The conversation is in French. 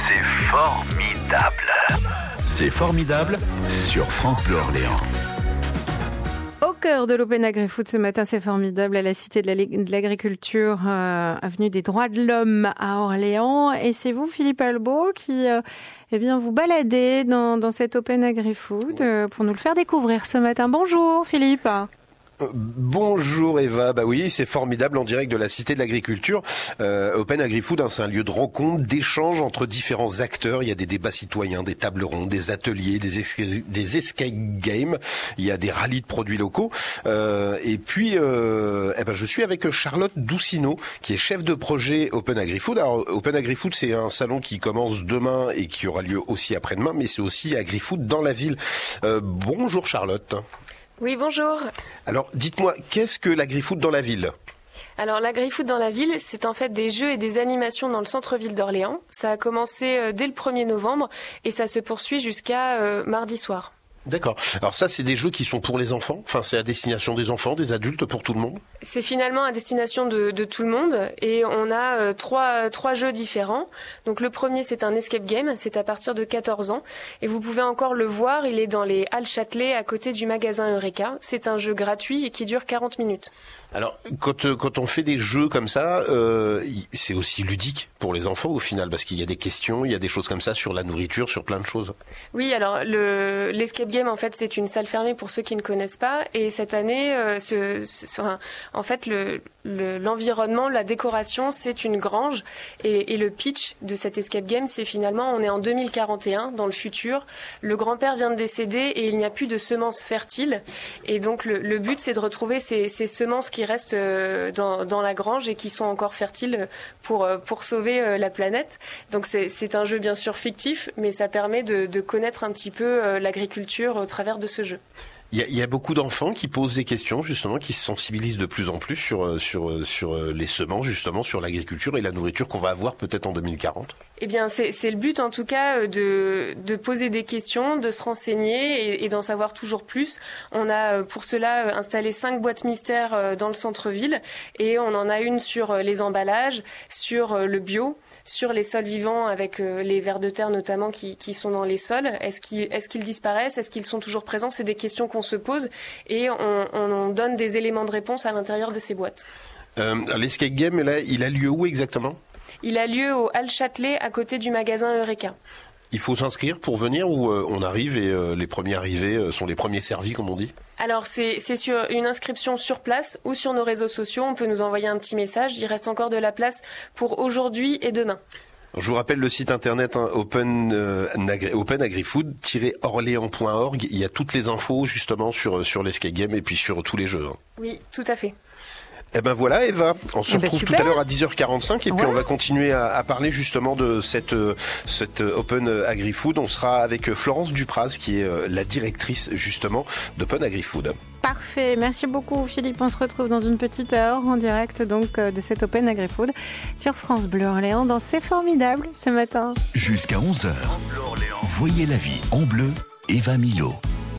C'est formidable. C'est formidable sur France Bleu Orléans. Au cœur de l'Open Agri-Food ce matin, c'est formidable, à la Cité de l'Agriculture, avenue des Droits de l'Homme à Orléans. Et c'est vous, Philippe Albault, qui vous baladez dans cet Open Agri-Food pour nous le faire découvrir ce matin. Bonjour Philippe. Bonjour Eva, oui, c'est formidable en direct de la Cité de l'Agriculture. Open Agri-Food, c'est un lieu de rencontre, d'échange entre différents acteurs. Il y a des débats citoyens, des tables rondes, des ateliers, des escape games. Il y a des rallyes de produits locaux. Et puis, je suis avec Charlotte Doucineau, qui est chef de projet Open Agri-Food. Alors, Open Agri-Food, c'est un salon qui commence demain et qui aura lieu aussi après-demain, mais c'est aussi Agri-Food dans la ville. Bonjour Charlotte. Oui, bonjour. Alors, dites-moi, qu'est-ce que l'agri-food dans la ville ? Alors, l'agri-food dans la ville, c'est en fait des jeux et des animations dans le centre-ville d'Orléans. Ça a commencé dès le 1er novembre et ça se poursuit jusqu'à mardi soir. D'accord. Alors ça, c'est des jeux qui sont pour les enfants ? Enfin, c'est à destination des enfants, des adultes, pour tout le monde ? C'est finalement à destination de tout le monde et on a trois jeux différents. Donc le premier, c'est un escape game, c'est à partir de 14 ans. Et vous pouvez encore le voir, il est dans les Halles Châtelet à côté du magasin Eureka. C'est un jeu gratuit et qui dure 40 minutes. Alors, quand on fait des jeux comme ça, c'est aussi ludique pour les enfants au final, parce qu'il y a des questions, il y a des choses comme ça sur la nourriture, sur plein de choses. Oui, alors l'escape game, en fait, c'est une salle fermée pour ceux qui ne connaissent pas. Et cette année, en fait, l'environnement, la décoration, c'est une grange. Et le pitch de cet escape game, c'est finalement, on est en 2041, dans le futur. Le grand-père vient de décéder et il n'y a plus de semences fertiles. Et donc, le but, c'est de retrouver ces semences qui restent dans la grange et qui sont encore fertiles pour sauver la planète. Donc, c'est un jeu, bien sûr, fictif, mais ça permet de connaître un petit peu l'agriculture au travers de ce jeu. Il y a beaucoup d'enfants qui posent des questions, justement, qui se sensibilisent de plus en plus sur les semences, justement, sur l'agriculture et la nourriture qu'on va avoir peut-être en 2040. Eh bien, c'est le but, en tout cas, de poser des questions, de se renseigner et d'en savoir toujours plus. On a, pour cela, installé 5 boîtes mystères dans le centre-ville et on en a une sur les emballages, sur le bio, sur les sols vivants avec les vers de terre notamment qui sont dans les sols. Est-ce qu'ils disparaissent ? Est-ce qu'ils sont toujours présents ? C'est des questions qu'on se pose et on donne des éléments de réponse à l'intérieur de ces boîtes. L'escape game, là, il a lieu où exactement ? Il a lieu au Halles Châtelet à côté du magasin Eureka. Il faut s'inscrire pour venir ou on arrive et les premiers arrivés sont les premiers servis, comme on dit ? Alors, c'est sur une inscription sur place ou sur nos réseaux sociaux. On peut nous envoyer un petit message. Il reste encore de la place pour aujourd'hui et demain. Je vous rappelle le site internet Open Agri-Food-orléans.org. Il y a toutes les infos justement sur l'escape game et puis sur tous les jeux. Oui, tout à fait. Eh ben voilà Eva, on se retrouve tout à l'heure à 10h45 et puis on va continuer à parler justement de cette Open Agri-Food. On sera avec Florence Dupraz qui est la directrice justement d'Open Agri-Food. Parfait, merci beaucoup Philippe. On se retrouve dans une petite heure en direct donc de cette Open Agri-Food sur France Bleu Orléans dans C'est formidable ce matin. Jusqu'à 11h, voyez la vie en bleu, Eva Milo.